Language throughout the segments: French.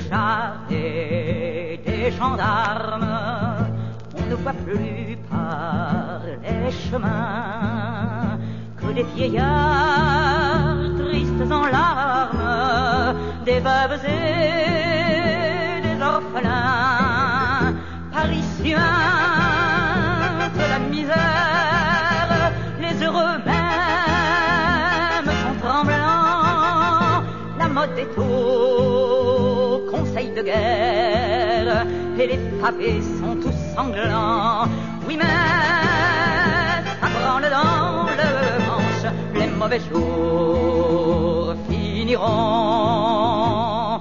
chars et des gendarmes, on ne voit plus par les chemins que des vieillards tristes en larmes, des veuves et des orphelins, parisiens de la misère, les heureux même sont tremblants. La mode est au conseil de guerre et les pavés sont tous sanglants. Oui, mais ça branle dans le manche, les mauvais jours finiront.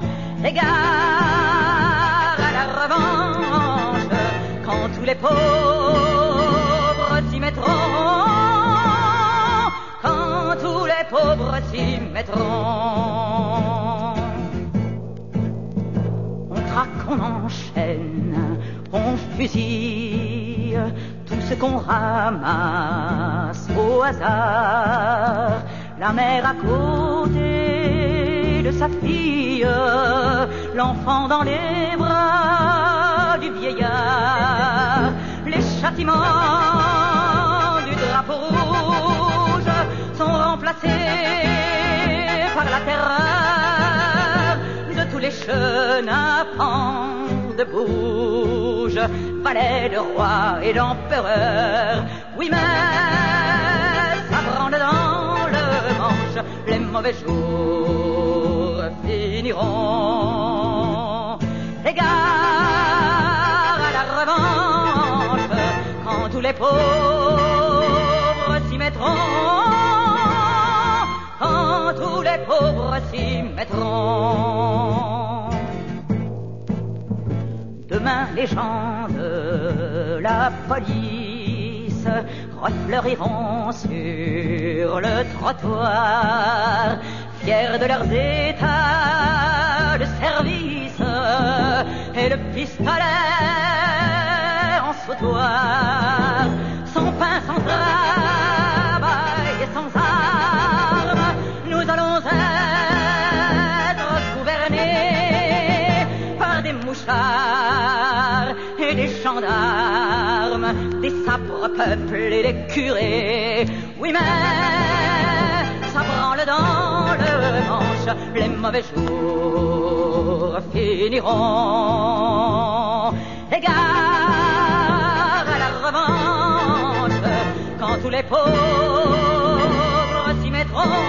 Égard à la revanche, quand tous les pauvres s'y mettront, quand tous les pauvres s'y mettront. On traque, on enchaîne, on fusille tout ce qu'on ramasse au hasard. La mère à côté de sa fille, l'enfant dans les bras du vieillard. Les châtiments du drapeau rouge sont remplacés par la terreur de tous les chenapans de bouge, valets de roi et d'empereur. Oui, mais ça branle dans le manche, les mauvais jours finiront. Égard à la revanche, quand tous les pauvres s'y mettront, quand tous les pauvres s'y mettront. Demain, les gens de la police refleuriront sur le trottoir, fiers de leurs états de service et le pistolet en sautoir. Sans pain, sans travail et sans armes, nous allons être gouvernés par des mouchards et des gendarmes, des sabres peuplés et des curés. Oui, mais ça branle dans le manche, les mauvais jours finiront. Égard à la revanche, quand tous les pauvres s'y mettront,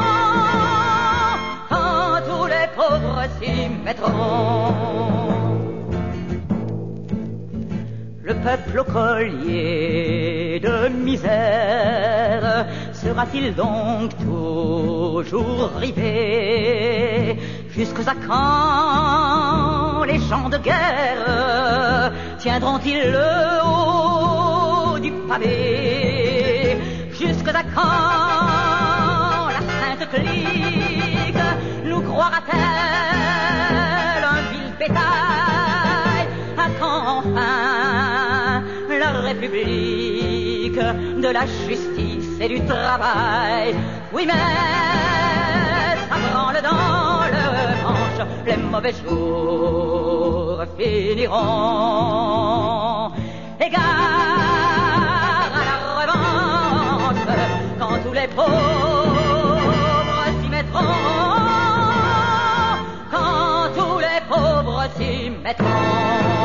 quand tous les pauvres s'y mettront. Le peuple au collier de misère sera-t-il donc toujours rivé? Jusqu'à quand les gens de guerre tiendront-ils le haut du pavé? Jusqu'à quand la sainte clique nous croira-t-elle un vil bétail? À quand enfin la République de la justice et du travail? Oui, mais ça branle dans le manche, les mauvais jours finiront. Égard à la revanche, quand tous les pauvres s'y mettront, quand tous les pauvres s'y mettront.